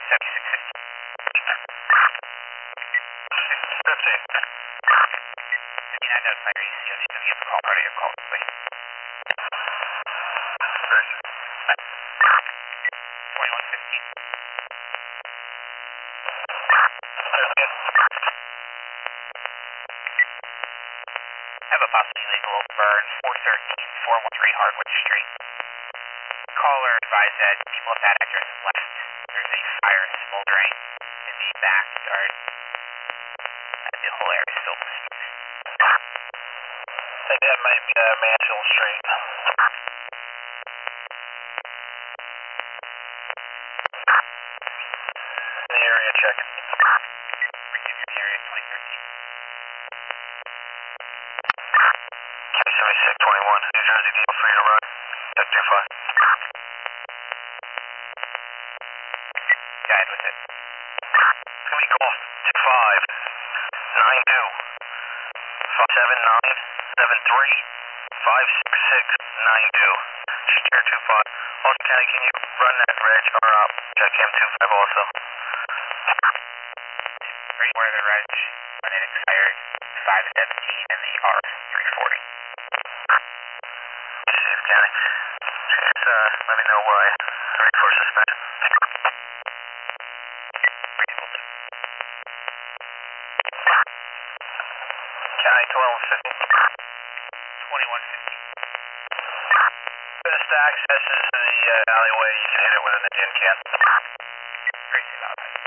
7650. 50. 59 notified ECO, she's going to give a call, radio call, please. 2115. I have a possibly illegal burn, 413 Hardwood Street. Caller advised that people of that address have left. There's a fire smoldering in the backyard. The whole area is filled with smoke. I think that might be Mansfield Street. The area check. Receive the area 2013. 7621, New Jersey deal for you to run. Check 25. Go ahead with it. It's going to be call 2592 579 73 56692. Share 25. Also, County, can you run that reg or check him 25 also? Are you aware of the reg when it expired? 517 and the R340. Chief County. Just let me know why. Ready for suspension. Reasonable. County 1250. 2150. Best access is the alleyway. You can hit it with a gin can. Crazy about that.